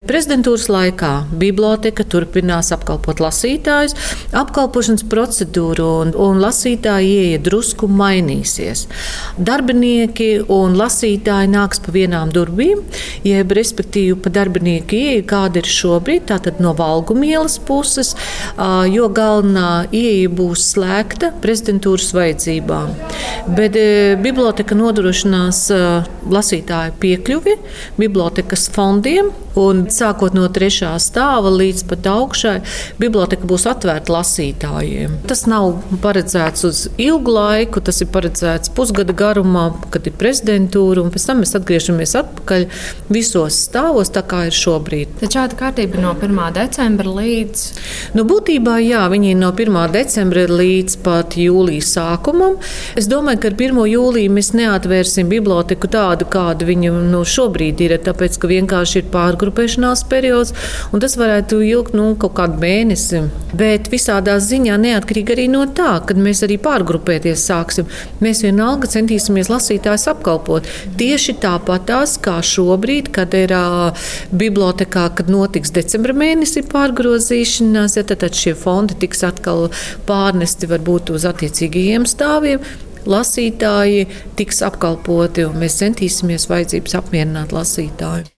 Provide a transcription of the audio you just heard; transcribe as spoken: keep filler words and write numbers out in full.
Prezidentūras laikā biblioteka turpinās apkalpot lasītājus. Apkalpošanas procedūra un, un lasītāji ieeja drusku mainīsies. Darbinieki un lasītāji nāks pa vienām durvīm, jeb respektīvi pa darbinieku ieeju, kāda ir šobrīd, tātad no Valgumielas puses, jo galvenā ieeja būs slēgta prezidentūras vajadzībām. Bet biblioteka nodrošinās lasītāju piekļuvi bibliotekas fondiem, un sākot no trešā stāva līdz pat augšai, biblioteka būs atvērta lasītājiem. Tas nav paredzēts uz ilgu laiku, tas ir paredzēts pusgada garumā, kad ir prezidentūra, un pēc tam mēs atgriežamies atpakaļ visos stāvos, tā kā ir šobrīd. Tad šāda kārtība no pirmā decembra līdz? Nu, būtībā jā, viņi ir no pirmā decembra līdz pat jūlija sākumam. Es domāju, ka ar pirmo jūliju mēs neatvērsim biblioteku tādu, kāda viņa nu, šobrīd ir, tāpēc, ka vienkārši ir pārgrupēšanās periods, un tas varētu ilgt nu, kaut kādu mēnesi. Bet visādā ziņā neatkarīgi arī no tā, kad mēs arī pārgrupēties sāksim, mēs vienalga centīsimies lasītājus apkalpot. Tieši tāpatās, kā šobrīd, kad ir uh, bibliotekā, kad notiks decembra mēnesī pārgrozīšanās, ja, tad šie fondi tiks atkal pārnesti varbūt uz attiecīgajiem stāviem. Lasītāji tiks apkalpoti, un mēs centīsimies vajadzības apmierināt lasītāju.